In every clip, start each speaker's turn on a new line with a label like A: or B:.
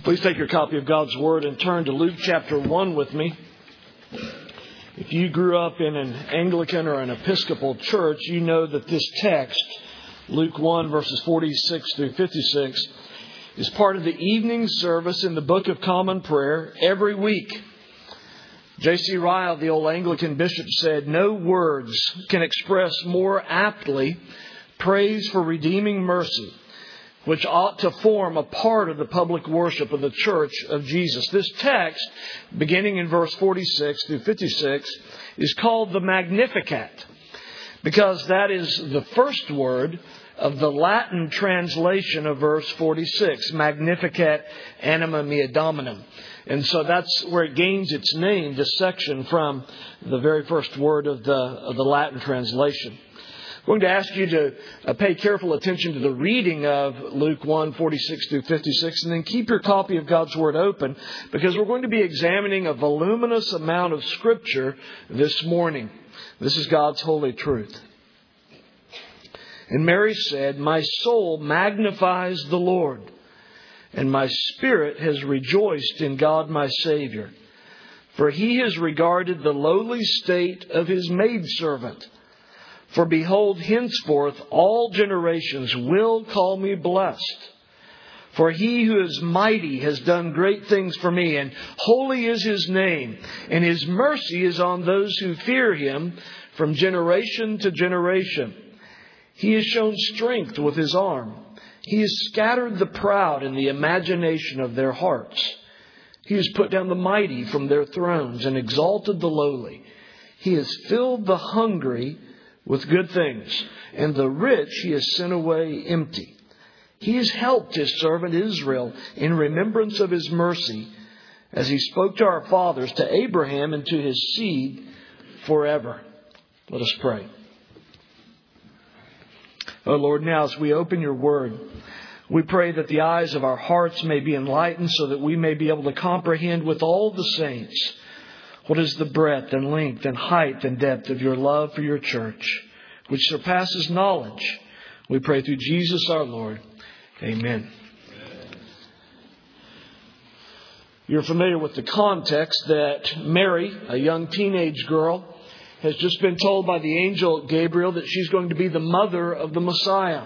A: Please take your copy of God's Word and turn to Luke chapter 1 with me. If you grew up in an Anglican or an Episcopal church, you know that this text, Luke 1 verses 46 through 56, is part of the evening service in the Book of Common Prayer every week. J.C. Ryle, the old Anglican bishop, said, "No words can express more aptly praise for redeeming mercy, which ought to form a part of the public worship of the Church of Jesus." This text, beginning in verse 46 through 56, is called the Magnificat, because that is the first word of the Latin translation of verse 46, Magnificat anima mea Dominum. And so that's where it gains its name, this section, from the very first word of the Latin translation. I'm going to ask you to pay careful attention to the reading of Luke 1, 46 through 56, and then keep your copy of God's Word open, because we're going to be examining a voluminous amount of Scripture this morning. This is God's holy truth. And Mary said, "My soul magnifies the Lord, and my spirit has rejoiced in God my Savior. For He has regarded the lowly state of His maidservant. For behold, henceforth all generations will call me blessed. For He who is mighty has done great things for me, and holy is His name, and His mercy is on those who fear Him from generation to generation. He has shown strength with His arm. He has scattered the proud in the imagination of their hearts. He has put down the mighty from their thrones and exalted the lowly. He has filled the hungry with good things, and the rich He has sent away empty. He has helped His servant Israel in remembrance of His mercy, as He spoke to our fathers, to Abraham, and to his seed forever." Let us pray. Oh Lord, now as we open Your Word, we pray that the eyes of our hearts may be enlightened, so that we may be able to comprehend with all the saints what is the breadth and length and height and depth of Your love for Your church, which surpasses knowledge. We pray through Jesus our Lord. Amen. You're familiar with the context that Mary, a young teenage girl, has just been told by the angel Gabriel that she's going to be the mother of the Messiah.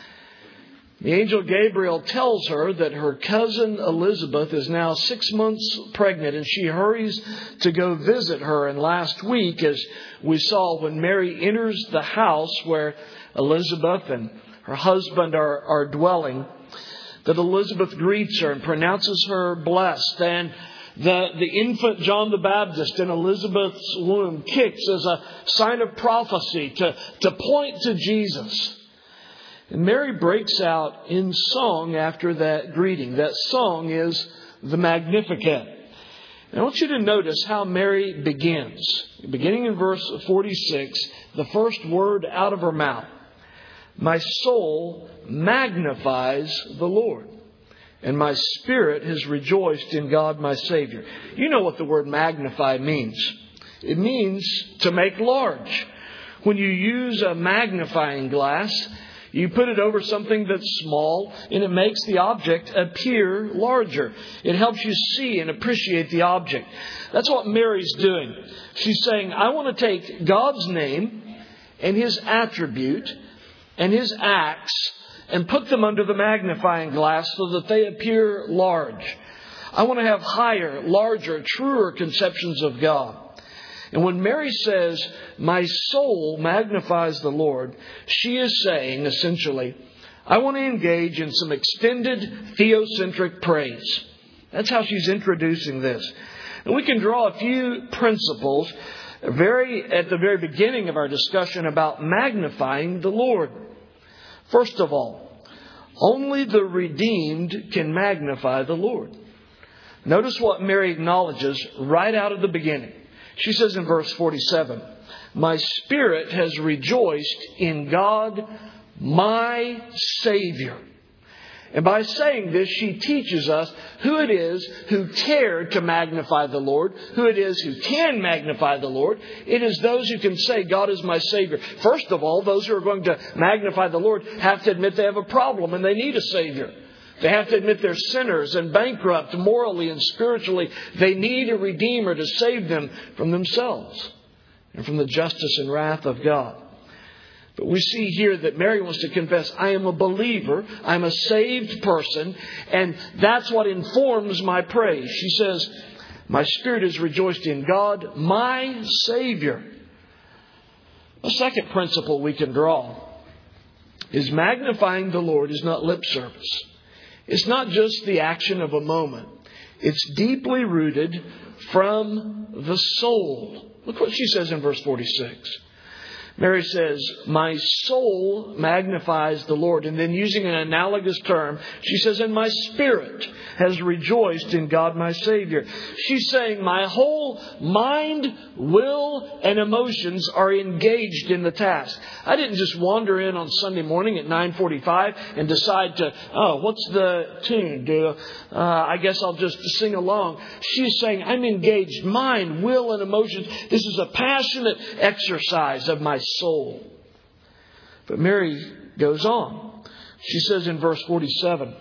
A: The angel Gabriel tells her that her cousin Elizabeth is now 6 months pregnant, and she hurries to go visit her. And last week, as we saw, when Mary enters the house where Elizabeth and her husband are dwelling, that Elizabeth greets her and pronounces her blessed. And the infant John the Baptist in Elizabeth's womb kicks as a sign of prophecy to point to Jesus. And Mary breaks out in song after that greeting. That song is the Magnificat. And I want you to notice how Mary begins. Beginning in verse 46, the first word out of her mouth. "My soul magnifies the Lord, and my spirit has rejoiced in God my Savior." You know what the word magnify means. It means to make large. When you use a magnifying glass, you put it over something that's small, and it makes the object appear larger. It helps you see and appreciate the object. That's what Mary's doing. She's saying, I want to take God's name and His attribute and His acts and put them under the magnifying glass so that they appear large. I want to have higher, larger, truer conceptions of God. And when Mary says, "My soul magnifies the Lord," she is saying, essentially, I want to engage in some extended theocentric praise. That's how she's introducing this. And we can draw a few principles at the very beginning of our discussion about magnifying the Lord. First of all, only the redeemed can magnify the Lord. Notice what Mary acknowledges right out of the beginning. She says in verse 47, "My spirit has rejoiced in God, my Savior." And by saying this, she teaches us who it is who cared to magnify the Lord, who it is who can magnify the Lord. It is those who can say, God is my Savior. First of all, those who are going to magnify the Lord have to admit they have a problem and they need a Savior. They have to admit they're sinners and bankrupt morally and spiritually. They need a Redeemer to save them from themselves and from the justice and wrath of God. But we see here that Mary wants to confess, I am a believer, I'm a saved person, and that's what informs my praise. She says, my spirit is rejoiced in God, my Savior. A second principle we can draw is magnifying the Lord is not lip service. It's not just the action of a moment. It's deeply rooted from the soul. Look what she says in verse 46. Mary says, my soul magnifies the Lord. And then using an analogous term, she says, and my spirit has rejoiced in God my Savior. She's saying my whole mind, will, and emotions are engaged in the task. I didn't just wander in on Sunday morning at 9:45 and decide to, what's the tune? I guess I'll just sing along. She's saying I'm engaged. Mind, will, and emotions. This is a passionate exercise of my soul. But Mary goes on. She says in verse 47,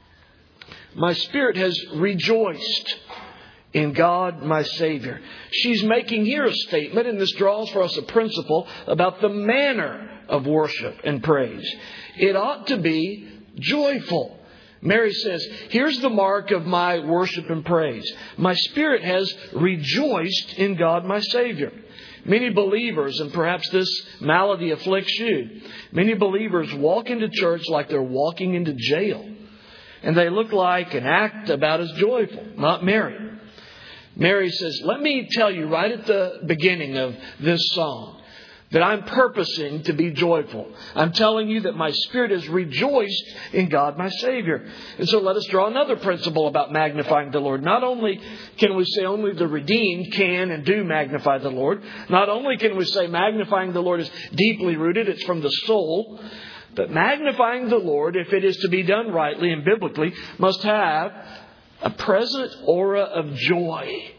A: my spirit has rejoiced in God my Savior. She's making here a statement, and this draws for us a principle about the manner of worship and praise. It ought to be joyful. Mary says, here's the mark of my worship and praise. My spirit has rejoiced in God my Savior. Many believers, and perhaps this malady afflicts you, many believers walk into church like they're walking into jail. And they look like and act about as joyful. Not Mary. Mary says, let me tell you right at the beginning of this song that I'm purposing to be joyful. I'm telling you that my spirit has rejoiced in God my Savior. And so let us draw another principle about magnifying the Lord. Not only can we say only the redeemed can and do magnify the Lord. Not only can we say magnifying the Lord is deeply rooted, it's from the soul. But magnifying the Lord, if it is to be done rightly and biblically, must have a present aura of joy.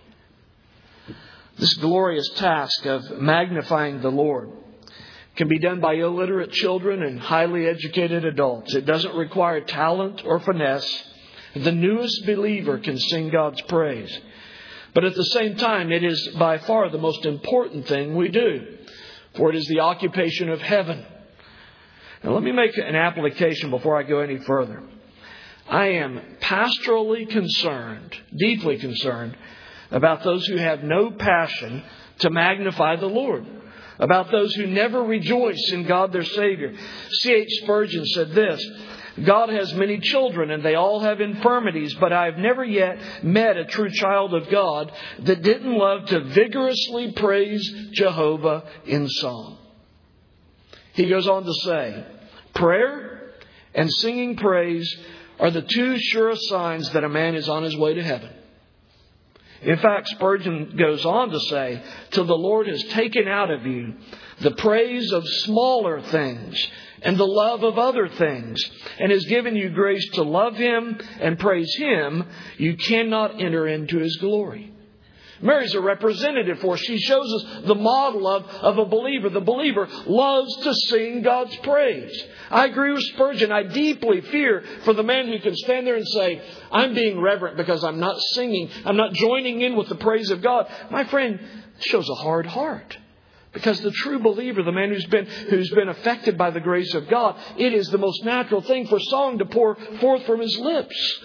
A: This glorious task of magnifying the Lord can be done by illiterate children and highly educated adults. It doesn't require talent or finesse. The newest believer can sing God's praise. But at the same time, it is by far the most important thing we do, for it is the occupation of heaven. Now let me make an application before I go any further. I am pastorally concerned, deeply concerned, about those who have no passion to magnify the Lord. About those who never rejoice in God their Savior. C.H. Spurgeon said this, God has many children and they all have infirmities, but I have never yet met a true child of God that didn't love to vigorously praise Jehovah in song. He goes on to say, prayer and singing praise are the two surest signs that a man is on his way to heaven. In fact, Spurgeon goes on to say, till the Lord has taken out of you the praise of smaller things and the love of other things, and has given you grace to love Him and praise Him, you cannot enter into His glory. Mary's a representative for us. She shows us the model of a believer. The believer loves to sing God's praise. I agree with Spurgeon. I deeply fear for the man who can stand there and say, I'm being reverent because I'm not singing. I'm not joining in with the praise of God. My friend, this shows a hard heart. Because the true believer, the man who's been affected by the grace of God, it is the most natural thing for song to pour forth from his lips.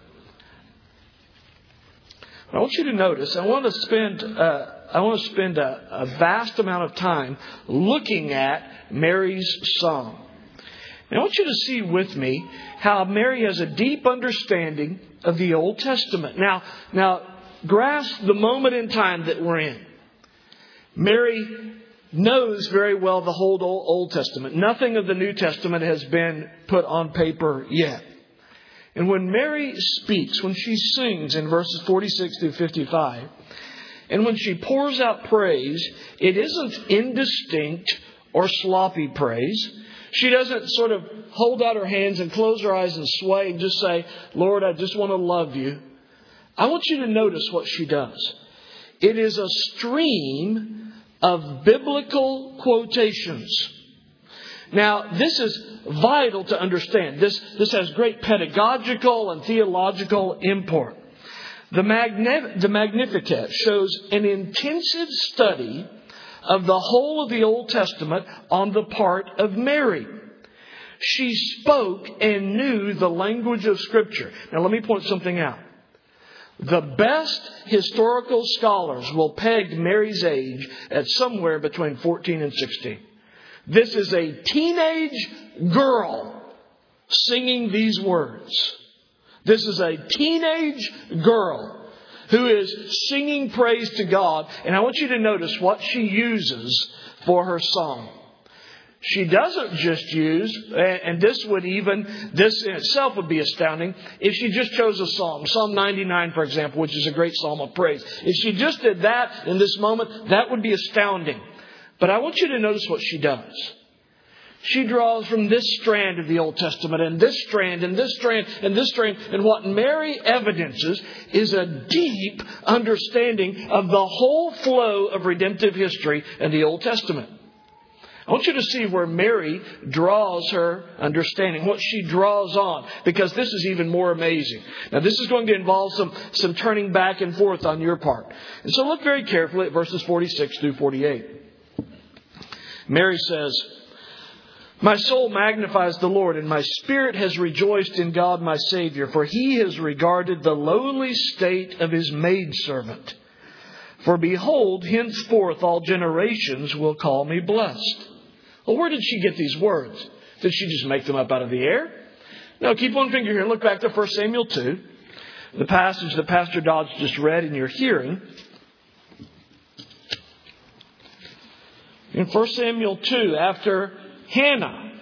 A: I want you to notice, I want to spend a vast amount of time looking at Mary's song. And I want you to see with me how Mary has a deep understanding of the Old Testament. Now, grasp the moment in time that we're in. Mary knows very well the whole Old Testament. Nothing of the New Testament has been put on paper yet. And when Mary speaks, when she sings in verses 46 through 55, and when she pours out praise, it isn't indistinct or sloppy praise. She doesn't sort of hold out her hands and close her eyes and sway and just say, Lord, I just want to love you. I want you to notice what she does. It is a stream of biblical quotations. Now, this is vital to understand. This has great pedagogical and theological import. The Magnificat shows an intensive study of the whole of the Old Testament on the part of Mary. She spoke and knew the language of Scripture. Now, let me point something out. The best historical scholars will peg Mary's age at somewhere between 14 and 16. This is a teenage girl singing these words. This is a teenage girl who is singing praise to God. And I want you to notice what she uses for her song. She doesn't just use, and this in itself would be astounding, if she just chose a psalm. Psalm 99, for example, which is a great psalm of praise. If she just did that in this moment, that would be astounding. But I want you to notice what she does. She draws from this strand of the Old Testament and this strand and this strand and this strand. And what Mary evidences is a deep understanding of the whole flow of redemptive history in the Old Testament. I want you to see where Mary draws her understanding, what she draws on, because this is even more amazing. Now, this is going to involve some turning back and forth on your part. And so look very carefully at verses 46 through 48. Mary says, "My soul magnifies the Lord, and my spirit has rejoiced in God my Savior, for He has regarded the lowly state of His maidservant. For behold, henceforth all generations will call me blessed." Well, where did she get these words? Did she just make them up out of the air? No, keep one finger here and look back to 1 Samuel 2. The passage that Pastor Dodge just read in your hearing. In 1 Samuel 2, after Hannah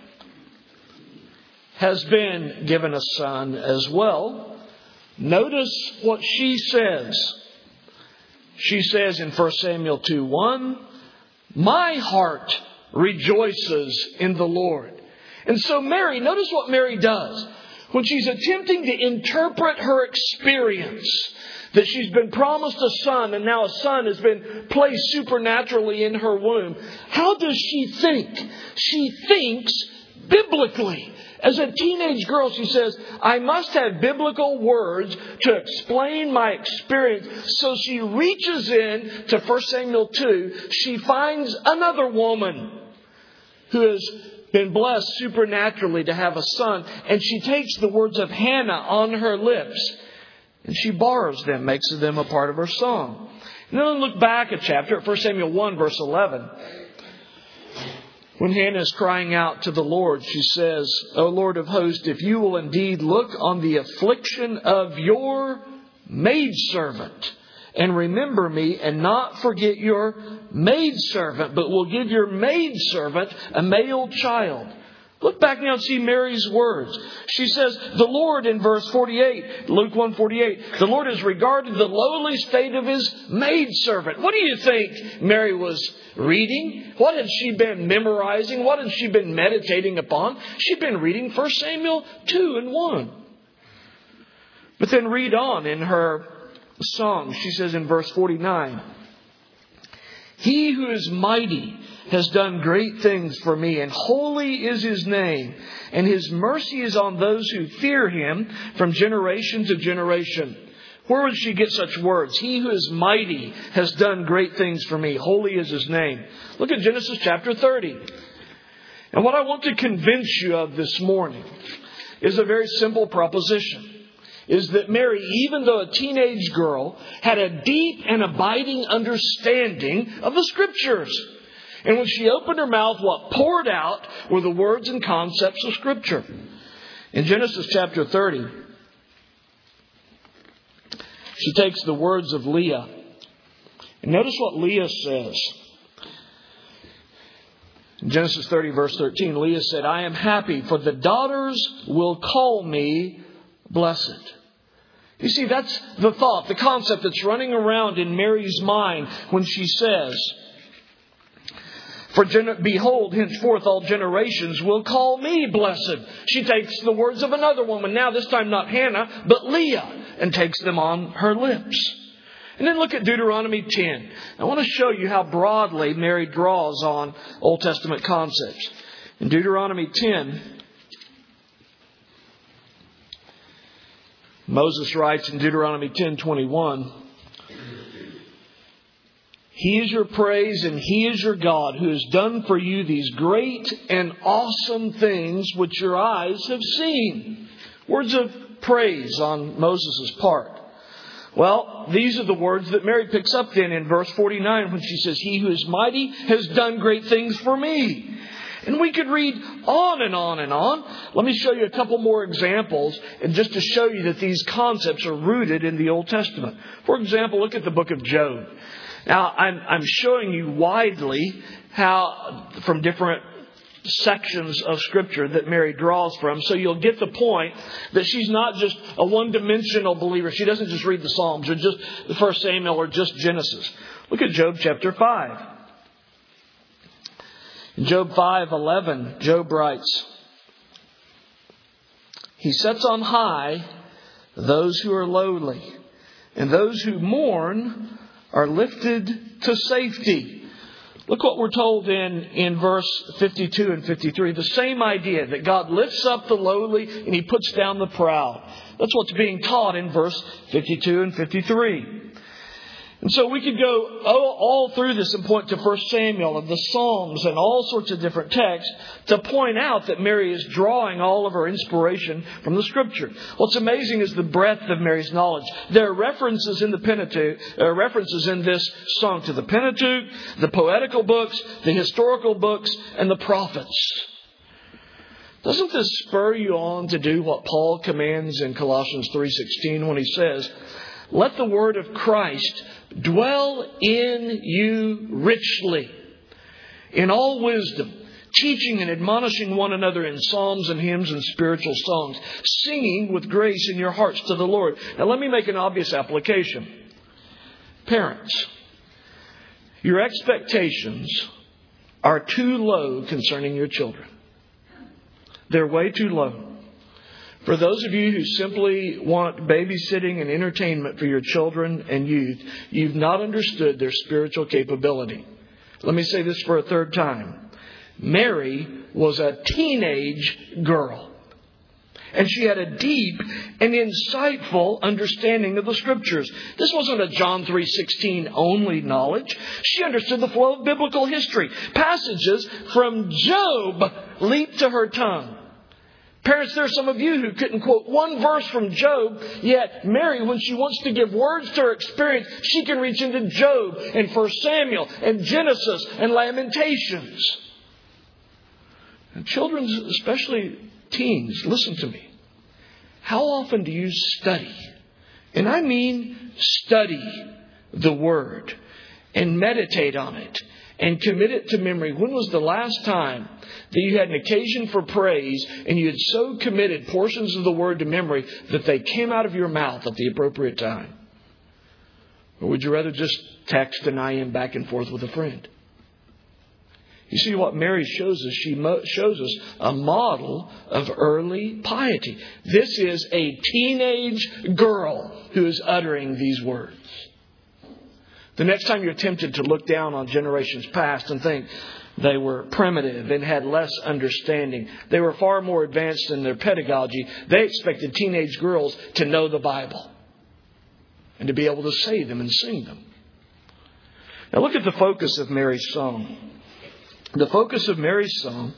A: has been given a son as well, notice what she says. She says in 1 Samuel 2:1, "My heart rejoices in the Lord." And so Mary, notice what Mary does. When she's attempting to interpret her experience, that she's been promised a son and now a son has been placed supernaturally in her womb, how does she think? She thinks biblically. As a teenage girl, she says, I must have biblical words to explain my experience. So she reaches in to 1 Samuel 2. She finds another woman who has been blessed supernaturally to have a son. And she takes the words of Hannah on her lips and she borrows them, makes them a part of her song. And then look back a chapter at 1 Samuel 1, verse 11. When Hannah is crying out to the Lord, she says, "O Lord of hosts, if you will indeed look on the affliction of your maidservant and remember me and not forget your maidservant, but will give your maidservant a male child." Look back now and see Mary's words. She says, the Lord in verse 48, Luke 1:48, the Lord has regarded the lowly state of His maidservant. What do you think Mary was reading? What had she been memorizing? What had she been meditating upon? She'd been reading 1 Samuel 2 and 1. But then read on in her song. She says in verse 49, "He who is mighty has done great things for me, and holy is His name, and His mercy is on those who fear Him from generation to generation." Where would she get such words? He who is mighty has done great things for me. Holy is His name. Look at Genesis chapter 30. And what I want to convince you of this morning is a very simple proposition. Is that Mary, even though a teenage girl, had a deep and abiding understanding of the Scriptures. And when she opened her mouth, what poured out were the words and concepts of Scripture. In Genesis chapter 30, she takes the words of Leah. And notice what Leah says. In Genesis 30, verse 13, Leah said, "I am happy, for the daughters will call me blessed." You see, that's the thought, the concept that's running around in Mary's mind when she says, "For behold, henceforth all generations will call me blessed." She takes the words of another woman, now this time not Hannah, but Leah, and takes them on her lips. And then look at Deuteronomy 10. I want to show you how broadly Mary draws on Old Testament concepts. In Deuteronomy 10, Moses writes in Deuteronomy 10:21, He is your praise and He is your God who has done for you these great and awesome things which your eyes have seen. Words of praise on Moses' part. Well, these are the words that Mary picks up then in verse 49 when she says, He who is mighty has done great things for me. And we could read on and on and on. Let me show you a couple more examples, and just to show you that these concepts are rooted in the Old Testament. For example, look at the book of Job. Now, I'm showing you widely how, from different sections of Scripture that Mary draws from, so you'll get the point that she's not just a one-dimensional believer. She doesn't just read the Psalms or just the 1 Samuel or just Genesis. Look at Job chapter 5. In Job 5:11, Job writes, He sets on high those who are lowly, and those who mourn are lifted to safety. Look what we're told in verse 52 and 53. The same idea that God lifts up the lowly and He puts down the proud. That's what's being taught in verse 52 and 53. And so we could go all through this and point to 1 Samuel and the Psalms and all sorts of different texts to point out that Mary is drawing all of her inspiration from the Scripture. What's amazing is the breadth of Mary's knowledge. There are references in the Pentateuch, references in this song to the Pentateuch, the poetical books, the historical books, and the prophets. Doesn't this spur you on to do what Paul commands in Colossians 3:16 when he says, Let the word of Christ dwell in you richly, in all wisdom, teaching and admonishing one another in psalms and hymns and spiritual songs, singing with grace in your hearts to the Lord. Now let me make an obvious application. Parents, your expectations are too low concerning your children. They're way too low. For those of you who simply want babysitting and entertainment for your children and youth, you've not understood their spiritual capability. Let me say this for a third time. Mary was a teenage girl. And she had a deep and insightful understanding of the Scriptures. This wasn't a John 3:16 only knowledge. She understood the flow of biblical history. Passages from Job leaped to her tongue. Parents, there are some of you who couldn't quote one verse from Job, yet Mary, when she wants to give words to her experience, she can reach into Job and 1 Samuel and Genesis and Lamentations. And children, especially teens, listen to me. How often do you study? And I mean study the Word and meditate on it and commit it to memory. When was the last time that you had an occasion for praise and you had so committed portions of the Word to memory that they came out of your mouth at the appropriate time? Or would you rather just text and IM back and forth with a friend? You see what Mary shows us? She shows us a model of early piety. This is a teenage girl who is uttering these words. The next time you're tempted to look down on generations past and think they were primitive and had less understanding, they were far more advanced in their pedagogy. They expected teenage girls to know the Bible and to be able to say them and sing them. Now look at the focus of Mary's song. The focus of Mary's song,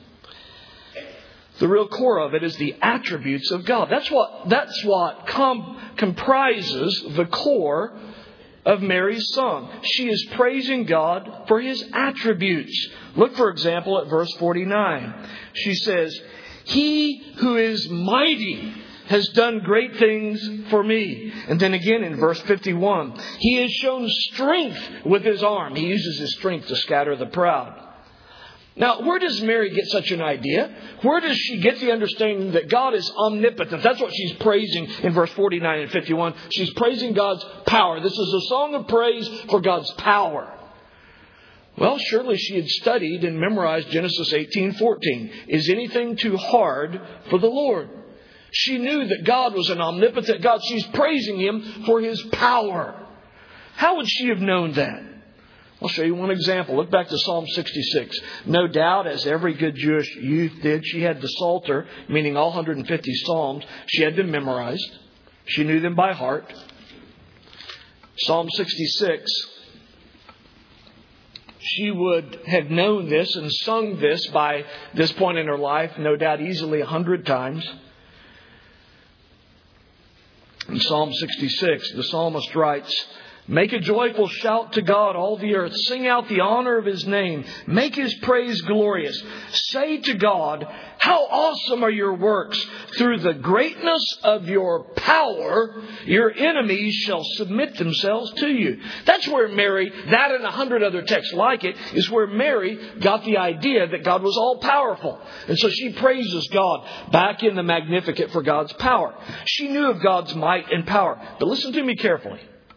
A: the real core of it is the attributes of God. That's what comprises the core of Mary's song. She is praising God for His attributes. Look, for example, at verse 49. She says, He who is mighty has done great things for me. And then again in verse 51, He has shown strength with His arm. He uses His strength to scatter the proud. Now, where does Mary get such an idea? Where does she get the understanding that God is omnipotent? That's what she's praising in verse 49 and 51. She's praising God's power. This is a song of praise for God's power. Well, surely she had studied and memorized Genesis 18:14. Is anything too hard for the Lord? She knew that God was an omnipotent God. She's praising Him for His power. How would she have known that? I'll show you one example. Look back to Psalm 66. No doubt, as every good Jewish youth did, she had the Psalter, meaning all 150 Psalms. She had them memorized. She knew them by heart. Psalm 66. She would have known this and sung this by this point in her life, no doubt easily 100 times. In Psalm 66, the psalmist writes, "Make a joyful shout to God, all the earth. Sing out the honor of His name. Make His praise glorious. Say to God, how awesome are your works. Through the greatness of your power, your enemies shall submit themselves to you." That's where Mary, that and 100 other texts like it, is where Mary got the idea that God was all powerful. And so she praises God back in the Magnificat for God's power. She knew of God's might and power. But listen to me carefully.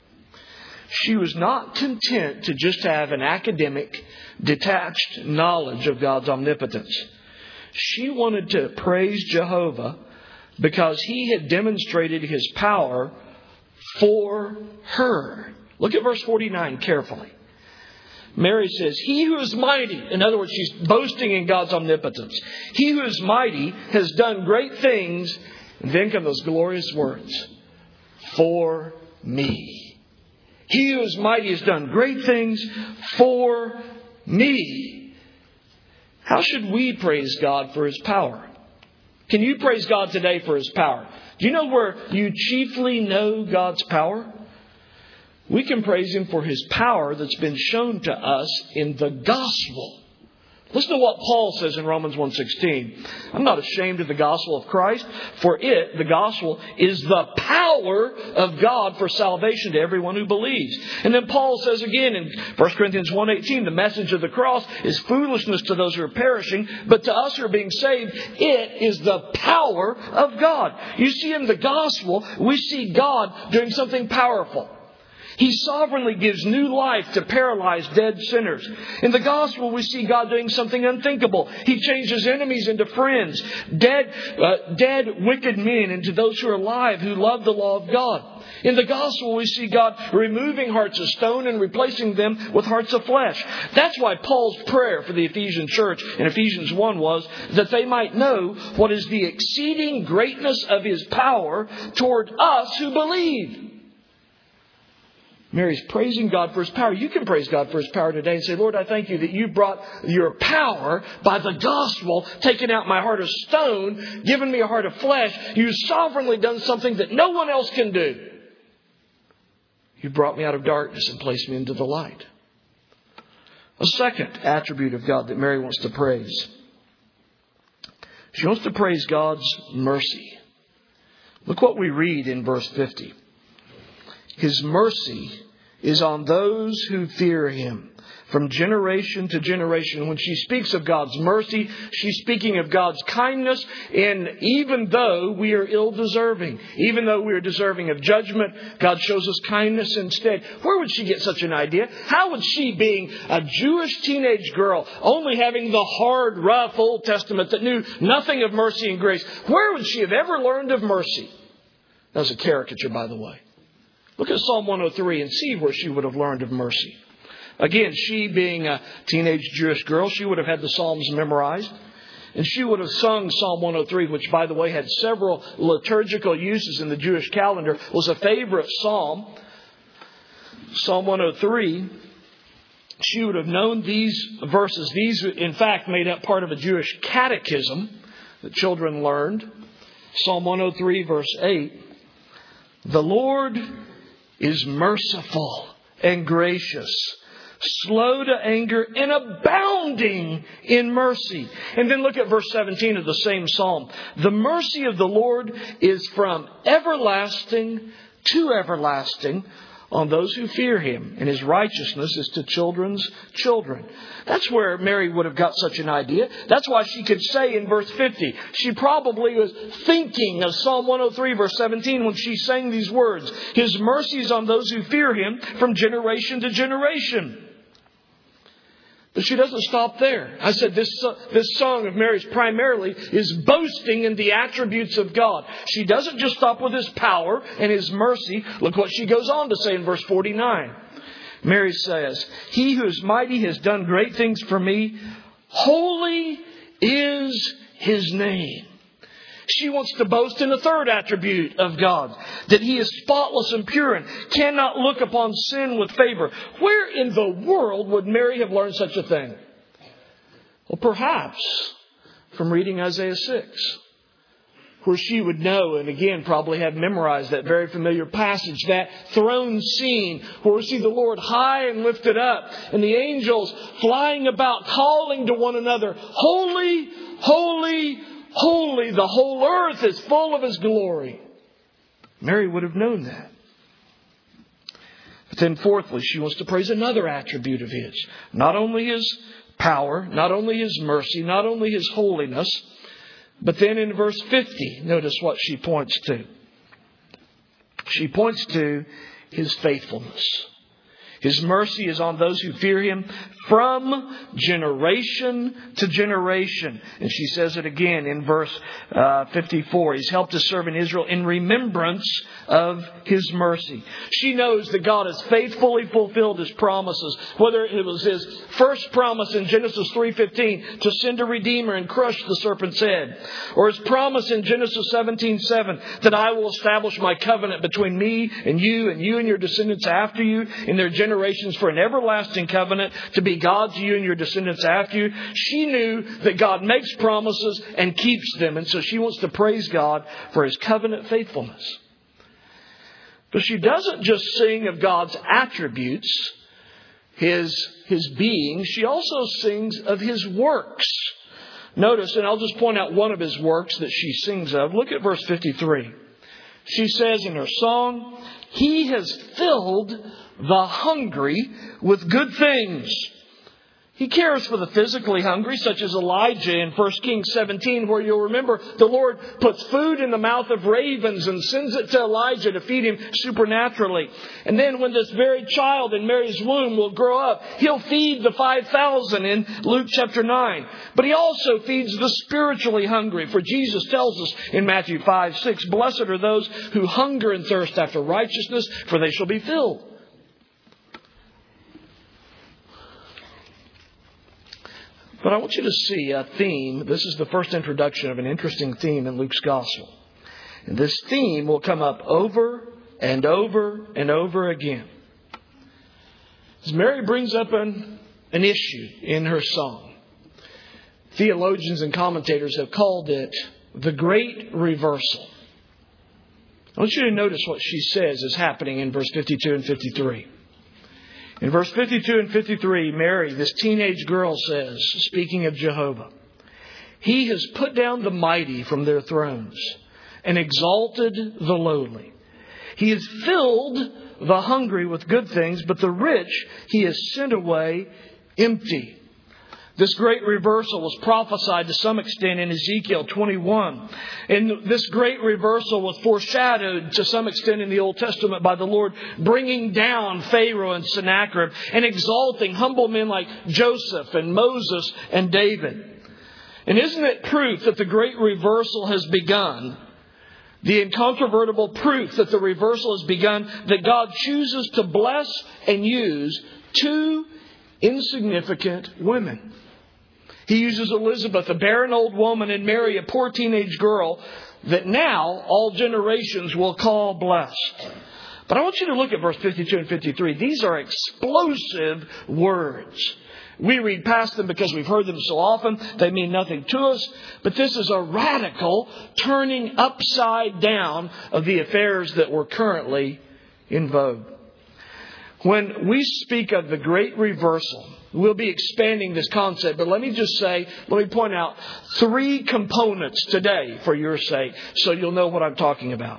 A: She was not content to just have an academic, detached knowledge of God's omnipotence. She wanted to praise Jehovah because He had demonstrated His power for her. Look at verse 49 carefully. Mary says, "He who is mighty," in other words, she's boasting in God's omnipotence. "He who is mighty has done great things." And then come those glorious words, "for me." He who is mighty has done great things for me. How should we praise God for His power? Can you praise God today for His power? Do you know where you chiefly know God's power? We can praise Him for His power that's been shown to us in the gospel. Listen to what Paul says in Romans 1:16. "I'm not ashamed of the gospel of Christ, for it," the gospel, "is the power of God for salvation to everyone who believes." And then Paul says again in 1 Corinthians 1:18, "The message of the cross is foolishness to those who are perishing, but to us who are being saved, it is the power of God." You see, in the gospel, we see God doing something powerful. He sovereignly gives new life to paralyzed, dead sinners. In the gospel, we see God doing something unthinkable. He changes enemies into friends, dead, wicked men into those who are alive, who love the law of God. In the gospel, we see God removing hearts of stone and replacing them with hearts of flesh. That's why Paul's prayer for the Ephesian church in Ephesians 1 was that they might know what is the exceeding greatness of His power toward us who believe. Mary's praising God for His power. You can praise God for His power today and say, "Lord, I thank You that You brought Your power by the gospel, taking out my heart of stone, given me a heart of flesh. You've sovereignly done something that no one else can do. You brought me out of darkness and placed me into the light." A second attribute of God that Mary wants to praise. She wants to praise God's mercy. Look what we read in verse 50. "His mercy is on those who fear Him from generation to generation." When she speaks of God's mercy, she's speaking of God's kindness. And even though we are ill-deserving, even though we are deserving of judgment, God shows us kindness instead. Where would she get such an idea? How would she, being a Jewish teenage girl, only having the hard, rough Old Testament that knew nothing of mercy and grace, where would she have ever learned of mercy? That was a caricature, by the way. Look at Psalm 103 and see where she would have learned of mercy. Again, she being a teenage Jewish girl, she would have had the Psalms memorized. And she would have sung Psalm 103, which, by the way, had several liturgical uses in the Jewish calendar, was a favorite psalm. Psalm 103, she would have known these verses. These, in fact, made up part of a Jewish catechism that children learned. Psalm 103, verse 8. "The Lord is merciful and gracious, slow to anger and abounding in mercy." And then look at verse 17 of the same psalm. "The mercy of the Lord is from everlasting to everlasting on those who fear Him, and His righteousness is to children's children." That's where Mary would have got such an idea. That's why she could say in verse 50, she probably was thinking of Psalm 103 verse 17 when she sang these words. "His mercy is on those who fear Him from generation to generation." But she doesn't stop there. I said this song of Mary's primarily is boasting in the attributes of God. She doesn't just stop with His power and His mercy. Look what she goes on to say in verse 49. Mary says, He who is mighty has done great things for me. Holy is His name. She wants to boast in the third attribute of God, that He is spotless and pure and cannot look upon sin with favor. Where in the world would Mary have learned such a thing? Well, perhaps from reading Isaiah 6, where she would know and again probably have memorized that very familiar passage, that throne scene where we see the Lord high and lifted up and the angels flying about calling to one another, Holy, holy, holy, the whole earth is full of His glory. Mary would have known that. But then fourthly, she wants to praise another attribute of His. Not only His power, not only His mercy, not only His holiness, but then in verse 50, notice what she points to. She points to His faithfulness. His mercy is on those who fear Him from generation to generation. And she says it again in verse 54. He's helped His servant Israel in remembrance of His mercy. She knows that God has faithfully fulfilled His promises. Whether it was His first promise in Genesis 3:15 to send a Redeemer and crush the serpent's head. Or His promise in Genesis 17:7 that I will establish my covenant between me and you and your descendants after you in their generations for an everlasting covenant to be God to you and your descendants after you. She knew that God makes promises and keeps them. And so she wants to praise God for His covenant faithfulness. But she doesn't just sing of God's attributes, His being. She also sings of His works. Notice, and I'll just point out one of His works that she sings of. Look at verse 53. She says in her song, He has filled the hungry with good things. He cares for the physically hungry, such as Elijah in 1 Kings 17, where you'll remember the Lord puts food in the mouth of ravens and sends it to Elijah to feed him supernaturally. And then when this very child in Mary's womb will grow up, He'll feed the 5,000 in Luke chapter 9. But He also feeds the spiritually hungry. For Jesus tells us in Matthew 5:6, Blessed are those who hunger and thirst after righteousness, for they shall be filled. But I want you to see a theme. This is the first introduction of an interesting theme in Luke's Gospel. And this theme will come up over and over and over again. As Mary brings up an issue in her song, theologians and commentators have called it the Great Reversal. I want you to notice what she says is happening in verse 52 and 53. In verse 52 and 53, Mary, this teenage girl, says, speaking of Jehovah, He has put down the mighty from their thrones and exalted the lowly. He has filled the hungry with good things, but the rich He has sent away empty. This great reversal was prophesied to some extent in Ezekiel 21. And this great reversal was foreshadowed to some extent in the Old Testament by the Lord bringing down Pharaoh and Sennacherib and exalting humble men like Joseph and Moses and David. And isn't it proof that the great reversal has begun? The incontrovertible proof that the reversal has begun, that God chooses to bless and use two insignificant women. He uses Elizabeth, a barren old woman, and Mary, a poor teenage girl, that now all generations will call blessed. But I want you to look at verse 52 and 53. These are explosive words. We read past them because we've heard them so often. They mean nothing to us. But this is a radical turning upside down of the affairs that were currently in vogue. When we speak of the great reversal, we'll be expanding this concept. But let me point out three components today for your sake so you'll know what I'm talking about.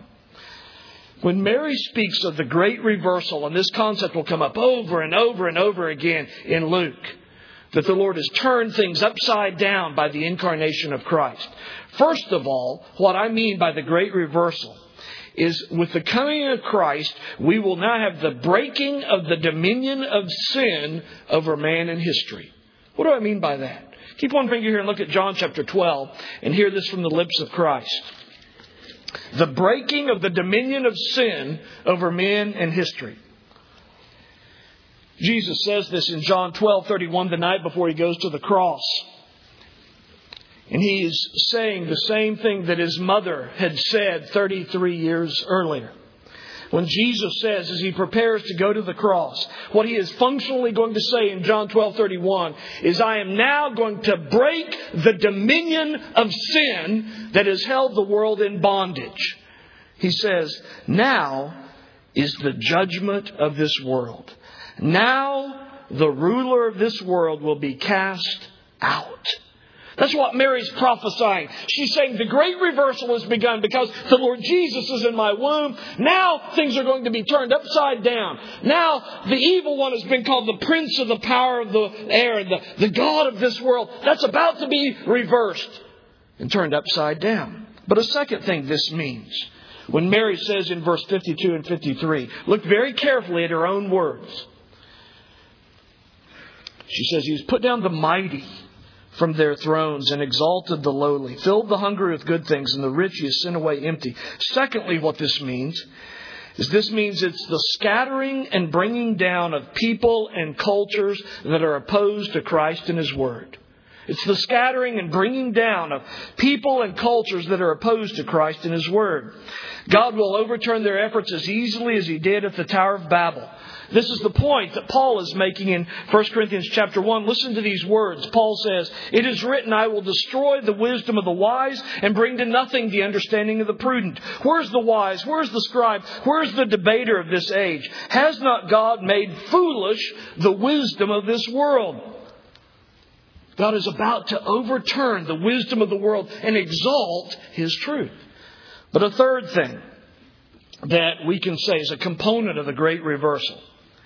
A: When Mary speaks of the great reversal, and this concept will come up over and over and over again in Luke, that the Lord has turned things upside down by the incarnation of Christ. First of all, what I mean by the great reversal is with the coming of Christ, we will now have the breaking of the dominion of sin over man and history. What do I mean by that? Keep one finger here and look at John chapter 12 and hear this from the lips of Christ. The breaking of the dominion of sin over men and history. Jesus says this in John 12:31, the night before He goes to the cross. And He is saying the same thing that His mother had said 33 years earlier. When Jesus says, as He prepares to go to the cross, what He is functionally going to say in John 12:31 is, I am now going to break the dominion of sin that has held the world in bondage. He says, now is the judgment of this world. Now the ruler of this world will be cast out. That's what Mary's prophesying. She's saying the great reversal has begun because the Lord Jesus is in my womb. Now things are going to be turned upside down. Now the evil one has been called the prince of the power of the air, the God of this world. That's about to be reversed and turned upside down. But a second thing this means, when Mary says in verse 52 and 53, look very carefully at her own words. She says, He has put down the mighty from their thrones and exalted the lowly, filled the hungry with good things, and the rich He has sent away empty. Secondly, what this means is it's the scattering and bringing down of people and cultures that are opposed to Christ and His Word. It's the scattering and bringing down of people and cultures that are opposed to Christ and His Word. God will overturn their efforts as easily as He did at the Tower of Babel. This is the point that Paul is making in 1 Corinthians chapter 1. Listen to these words. Paul says, It is written, I will destroy the wisdom of the wise and bring to nothing the understanding of the prudent. Where's the wise? Where's the scribe? Where's the debater of this age? Has not God made foolish the wisdom of this world? God is about to overturn the wisdom of the world and exalt His truth. But a third thing that we can say is a component of the great reversal.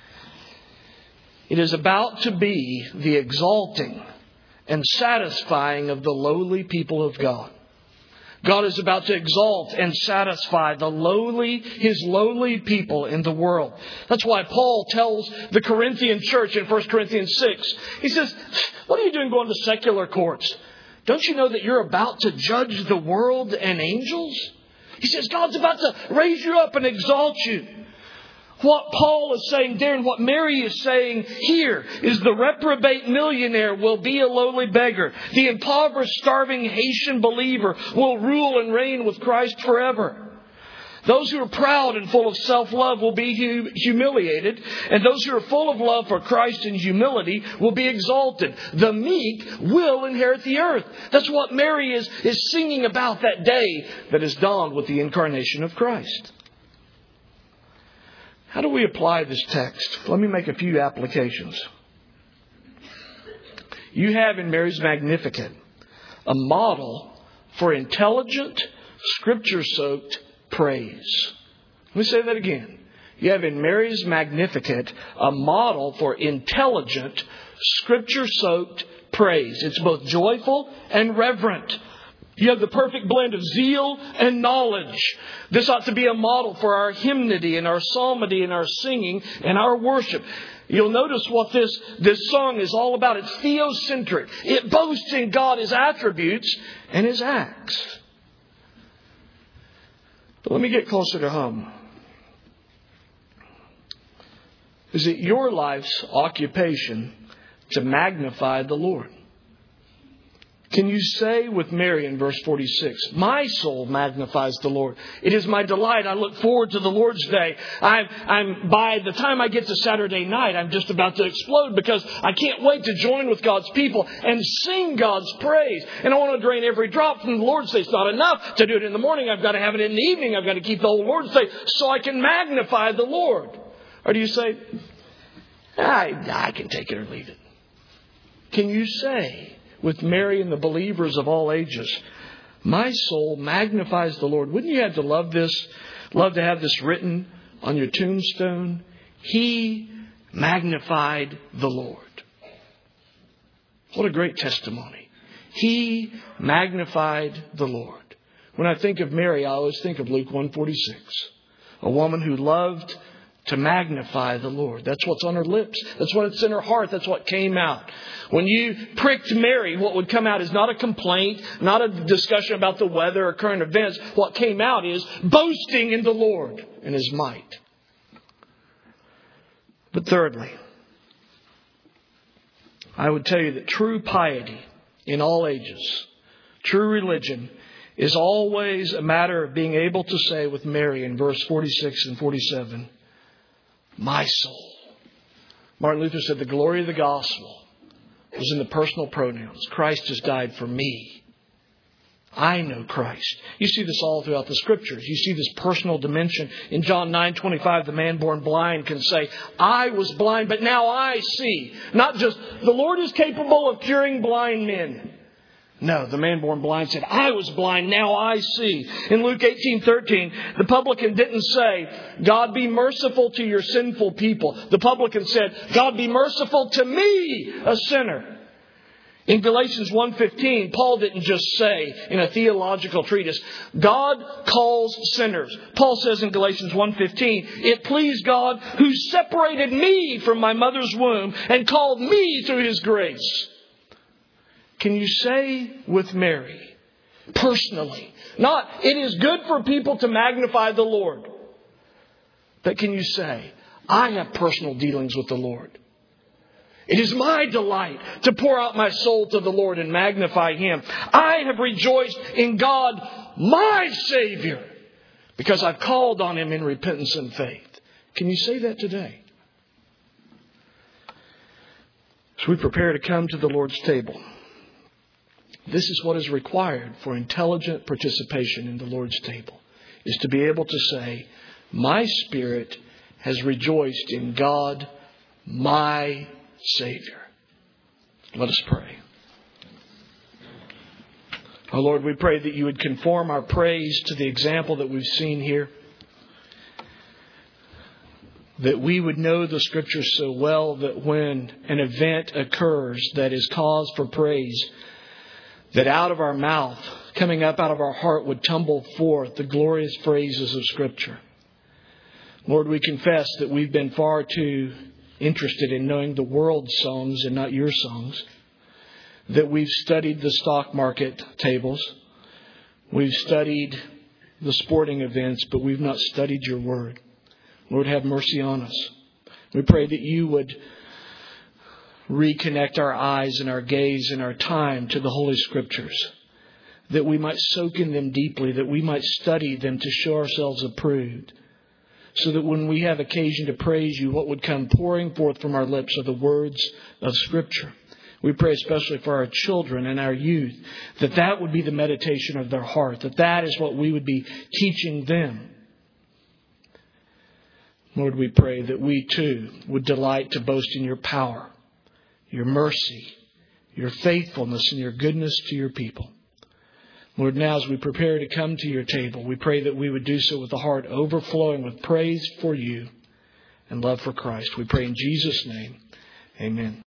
A: It is about to be the exalting and satisfying of the lowly people of God. God is about to exalt and satisfy His lowly people in the world. That's why Paul tells the Corinthian church in 1 Corinthians 6, he says, what are you doing going to secular courts? Don't you know that you're about to judge the world and angels? He says, God's about to raise you up and exalt you. What Paul is saying there and what Mary is saying here is the reprobate millionaire will be a lowly beggar. The impoverished, starving Haitian believer will rule and reign with Christ forever. Those who are proud and full of self-love will be humiliated. And those who are full of love for Christ and humility will be exalted. The meek will inherit the earth. That's what Mary is singing about that day that has dawned with the incarnation of Christ. How do we apply this text? Let me make a few applications. You have in Mary's Magnificat a model for intelligent, Scripture-soaked praise. Let me say that again. You have in Mary's Magnificat a model for intelligent, Scripture-soaked praise. It's both joyful and reverent. You have the perfect blend of zeal and knowledge. This ought to be a model for our hymnody and our psalmody and our singing and our worship. You'll notice what this song is all about. It's theocentric. It boasts in God His attributes and His acts. But let me get closer to home. Is it your life's occupation to magnify the Lord? Can you say with Mary in verse 46, my soul magnifies the Lord. It is my delight. I look forward to the Lord's day. I'm by the time I get to Saturday night, I'm just about to explode because I can't wait to join with God's people and sing God's praise. And I want to drain every drop from the Lord's Day. It's not enough to do it in the morning. I've got to have it in the evening. I've got to keep the whole Lord's Day so I can magnify the Lord. Or do you say, I can take it or leave it? Can you say with Mary and the believers of all ages, my soul magnifies the Lord? Wouldn't you have to love this? Love to have this written on your tombstone? He magnified the Lord. What a great testimony. He magnified the Lord. When I think of Mary, I always think of Luke 1:46. A woman who loved to magnify the Lord. That's what's on her lips. That's what's in her heart. That's what came out. When you pricked Mary, what would come out is not a complaint, not a discussion about the weather or current events. What came out is boasting in the Lord and His might. But thirdly, I would tell you that true piety in all ages, true religion, is always a matter of being able to say with Mary in verse 46 and 47, my soul. Martin Luther said the glory of the gospel was in the personal pronouns. Christ has died for me. I know Christ. You see this all throughout the Scriptures. You see this personal dimension. In John 9:25, the man born blind can say, I was blind, but now I see. Not just, the Lord is capable of curing blind men. No, the man born blind said, I was blind, now I see. In Luke 18:13, the publican didn't say, God be merciful to your sinful people. The publican said, God be merciful to me, a sinner. In Galatians 1:15, Paul didn't just say in a theological treatise, God calls sinners. Paul says in Galatians 1:15, it pleased God who separated me from my mother's womb and called me through His grace. Can you say with Mary, personally, not it is good for people to magnify the Lord, but can you say, I have personal dealings with the Lord. It is my delight to pour out my soul to the Lord and magnify Him. I have rejoiced in God, my Savior, because I've called on Him in repentance and faith. Can you say that today? As we prepare to come to the Lord's table, this is what is required for intelligent participation in the Lord's table, is to be able to say, my spirit has rejoiced in God, my Savior. Let us pray. Oh Lord, we pray that you would conform our praise to the example that we've seen here. That we would know the Scriptures so well that when an event occurs that is cause for praise, that out of our mouth, coming up out of our heart, would tumble forth the glorious phrases of Scripture. Lord, we confess that we've been far too interested in knowing the world's songs and not your songs. That we've studied the stock market tables. We've studied the sporting events, but we've not studied your word. Lord, have mercy on us. We pray that you would reconnect our eyes and our gaze and our time to the Holy Scriptures. That we might soak in them deeply, that we might study them to show ourselves approved. So that when we have occasion to praise you, what would come pouring forth from our lips are the words of Scripture. We pray especially for our children and our youth, that that would be the meditation of their heart, that that is what we would be teaching them. Lord, we pray that we too would delight to boast in your power, your mercy, your faithfulness, and your goodness to your people. Lord, now as we prepare to come to your table, we pray that we would do so with a heart overflowing with praise for you and love for Christ. We pray in Jesus' name. Amen.